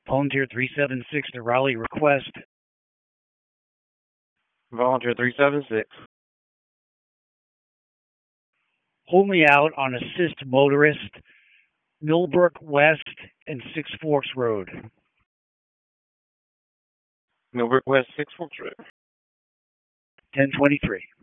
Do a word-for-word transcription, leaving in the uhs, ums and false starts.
Volunteer three seven six to Raleigh, request. Volunteer three seven six. Hold me out on assist motorist, Millbrook West and Six Forks Road. Millbrook West, Six Forks Road. ten twenty-three.